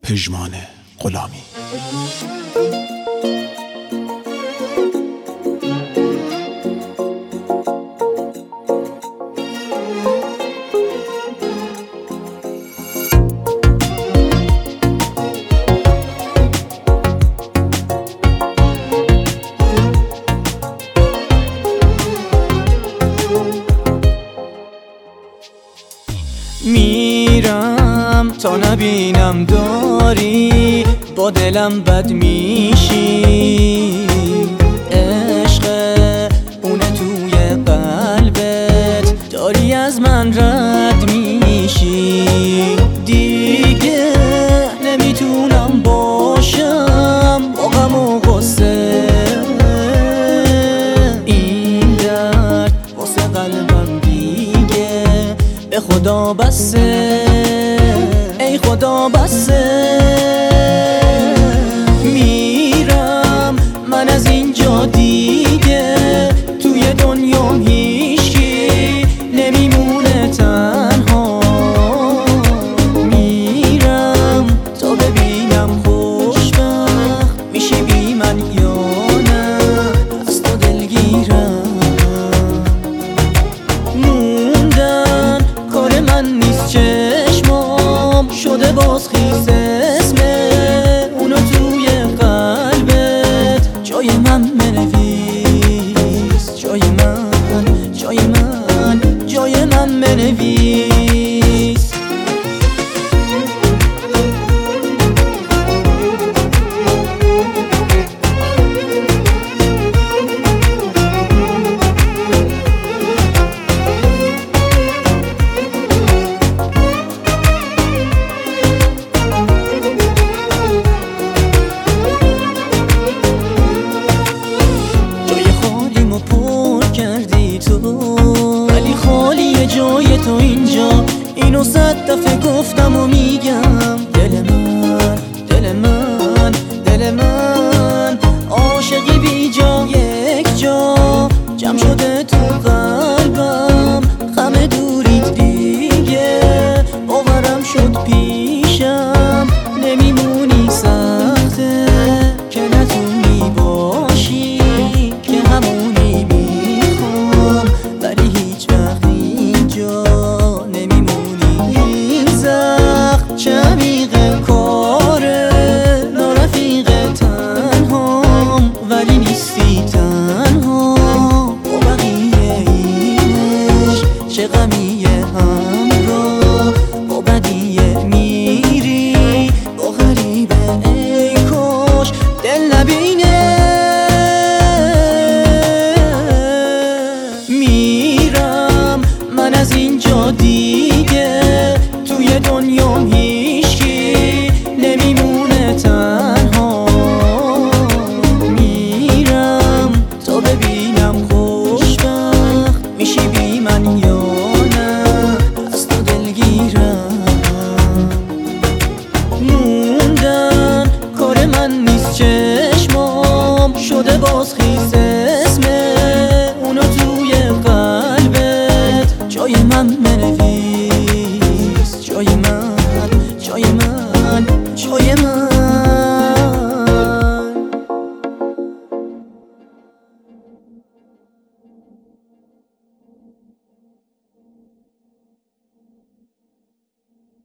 پژمان غلامی. میرم تا نبینم داری با دلم بد میشی، عشق اونه توی قلبت داری از من رد میشی. دیگه نمیتونم باشم با غم و غصه، این درد واسه قلبم دیگه به خدا بسه، ای خدا بسه. میرم من از اینجا دیگه، توی دنیا هیچکی نمیمونه تنها. میرم تا ببینم خوشبخت میشی بی من یا نه، از تو دلگیرم. موندن کار من نیست، چشمام شده باز خیز اسم اونو توی قلبت جای من بنویس، جای من، جای من، جای من بنویس. ولی خالیه جای تو اینجا، اینو 100 دفعه گفتم و میگم. دل من، دل من، دل من عاشقی بی جا، یک جا جمع شده تو قلبم. غم دوریت دیگه باورم شد پیشم، نمیمونی سخته که نتونی باشی، که همونی میخوام ولی هیچ وقت اینجا نمیمونی. این زخم چه عمیق کاره، نارفیق تنهام ولی نیستی تنها با بقیه. اینش چه غمیه همراه با بدیه، میری با غریبه ای کاش دل نبینه. میرم من از اینجا دیگه، توی دنیا هیچکی نمیمونه تنها. میرم تا ببینم خوشبخت میشی بی من یا نه، از تو دلگیرم. موندن کار من نیست، چشمام شده باز خیز اسم اونو توی قلبت جای من بنویس، جای من، جای من، جای من.